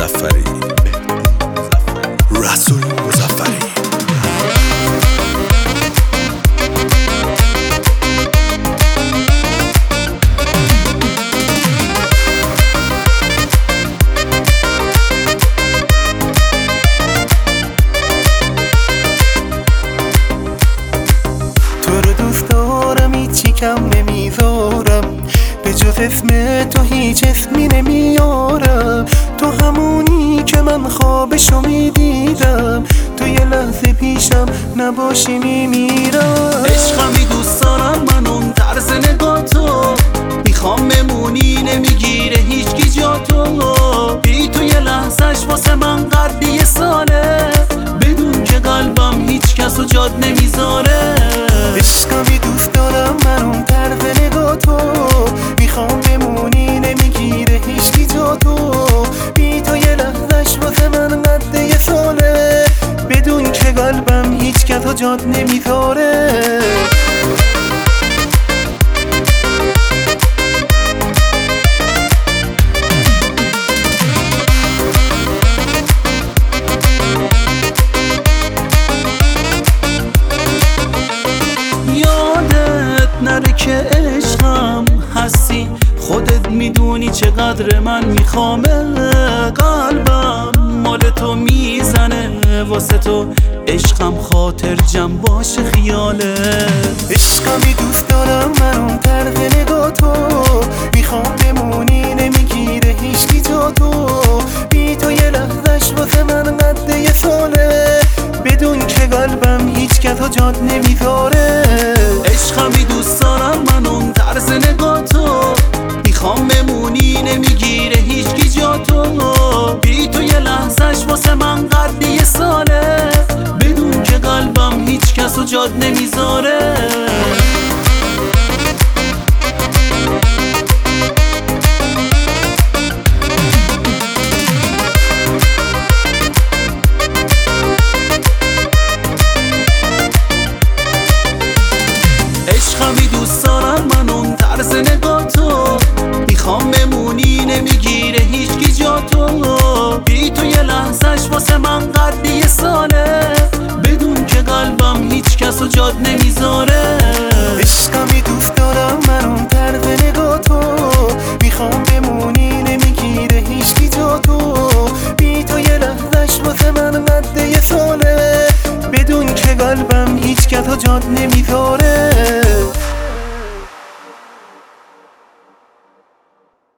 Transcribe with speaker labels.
Speaker 1: مظفری، رسول مظفری.
Speaker 2: تو رو دوست دارم، هیچی کم نمیذارم، به جز اسم تو هیچ اسمی نمیارم. تو همونی که من خوابشو میدیدم، تو یه لحظه پیشم نباشی میمیرم.
Speaker 3: عشقمی دوست دارم من اون طرز نگاه تو، میخوام بمونی نمیگیره هیچکی جا تو. بی تو یه لحظهش واسه من قد یه ساله، بدون که قلبم هیچ کسو جاد نمیذاره.
Speaker 2: عشقمی دوست دارم من اون طرز نگاه تو، میخوام بمونی نمیگیره هیچکی جا تو. بی تو یه لحظهش واسه من قد یه ساله، بدون که قلبم هیچ کسو جاد نمیذاره.
Speaker 3: نره که عشقم هستی، خودت میدونی چقدر من میخوامه. قلبم مال تو میزنه واسه تو، عشقم خاطر جمع باشه خیاله.
Speaker 2: عشقمی دوست دارم من اون طرز نگاه تو، میخوام بمونی نمیگیره هیچکی جا تو. بی تو یه لحظهش واسه من قد یه ساله، بدون که قلبم هیچ کسا جاد نمیذاره.
Speaker 3: عشقمی دوست دارم من اون طرز نگاه تو، میخوام بمونی نمیگیره هیچکی جا تو. بی تو یه لحظهش واسه من قد یه ساله، بدون که قلبم هیچ کسو جاد نمیذاره. عشقمی دوست دارم من اون طرز نگاه تو، میخوام بمونی نمیگیره هیچکی جا تو. بی تو یه لحظهش واسه من قد یه ساله، بدون که قلبم هیچ کسو جاد نمیذاره.
Speaker 2: عشقمی دوست